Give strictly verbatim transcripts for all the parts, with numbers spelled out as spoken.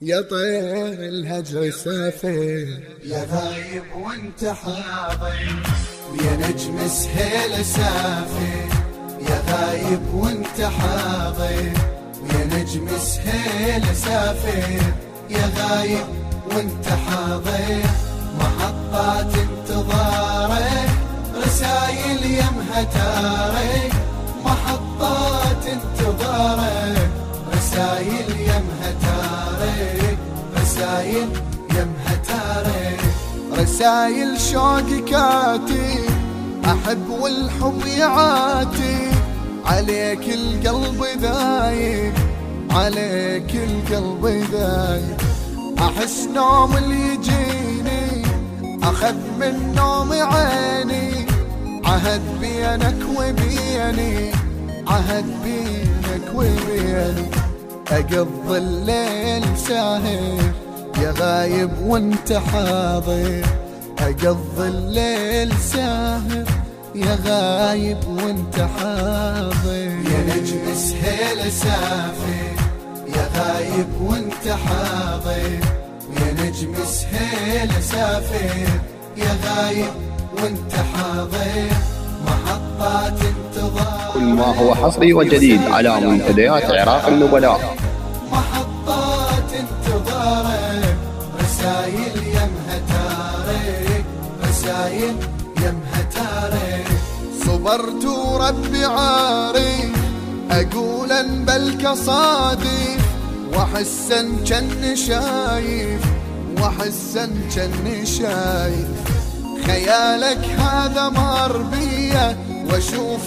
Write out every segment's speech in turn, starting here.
يا طير الهجر سافر، يا غايب وانت حاضر، ويا نجم سهيل سافر. يا غايب وانت حاضر، ويا نجم سهيل سافر. يا غايب وانت حاضر، محطات انتظارك، رسايل يمها تارك. محطات انتظارك، رسايل يمها تارك، رسايل يمها تارك. رسايل شوق كاتي، أحب والحب يعاتي. عليك القلب ذايب، عليك القلب ذايب. أحس نوم اللي يجيني أخذ من نوم عيني. عهد بينك وبيني، عهد بينك وبيني. أقضي الليل ساهر، يا غايب وانت حاضر. أقضي الليل ساهر، يا غايب وانت حاضر. يا نجم سهيل سافر، يا غايب وانت حاضر. يا نجم سهيل سافر، يا غايب وانت حاضر. محطات انتظار، كل ما هو حصري وجديد على منتديات عراق النبلاء. محطات انتظارك، رسايل يمها تارك، رسايل يمها تارك. صبرت وربي عاري، أقولا بل كصادف. وحسا كن شايف، وحسا كن شايف. خيالك هذا مربية، واشوف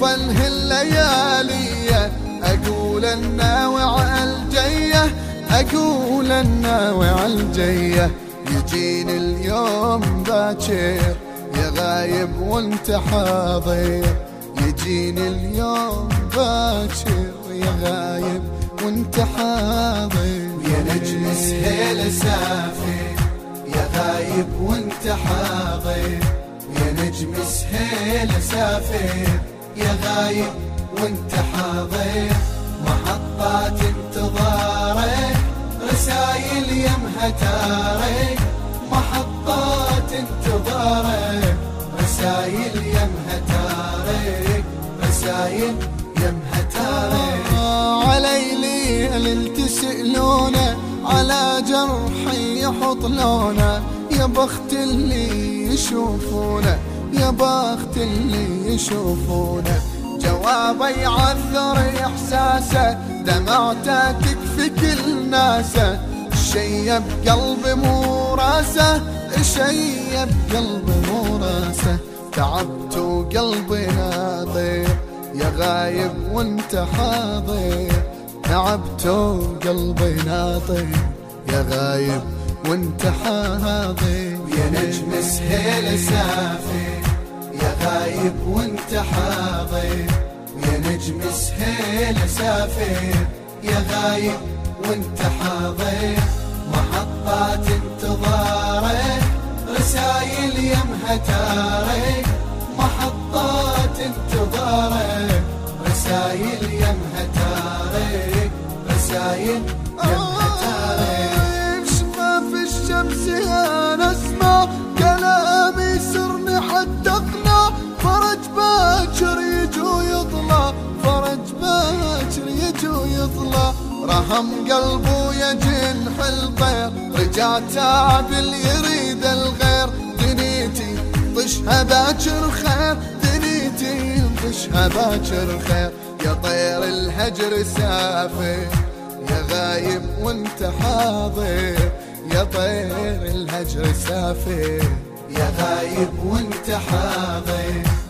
الليالية. أقول الناوع الجية، أقول الناوع الجية. يجيني اليوم باكر، يا غايب وانت حاضر. يجيني اليوم باكر، يا غايب وانت حاضر. يا نجم سهيل سافر، يا غايب وانت حاضر. يا نجم سهيل سافر، يا غايب وانت حاضر. محطات انتظارك، رسايل يمها تارك. محطات انتظارك، رسايل يمها تارك، رسايل يمها تارك. علي ليل تسألونه، على جرحي يحط لونه. يا بخت اللي يشوفونه، يا بخت اللي يشوفونه. جوابه يعذر احساسه، دمعته تكفي كل ناسه. الشي بقلبي مو راسه، الشي بقلبي مو راسه. تعبت وقلبي ناطر، يا غايب وانت حاضر. تعبت وقلبي ناطر، يا غايب وانت حاضر. يا نجم سهيل سافر، يا غايب وانت حاضر. يا نجم سهيل سافر، يا غايب وانت حاضر. محطات انتظارك، رسايل يمها تارك. محطات انتظارك، رسايل يمها تارك، رسايل يمها تارك. شفاف الشمس انا اسمع كلامي يسرني حتى اقنع. فرج باكر يجو يطلع، فرج باكر يجو يطلع. رهم قلبه يا جنح الطير، رجع تعب اللي يريد الغير. دنيتي طشها باكر خير، دنيتي طشها باكر خير. يا طير الهجر سافر، يا غايب وانت حاضر. يا طير الهجر سافر، يا غايب وانت حاضر.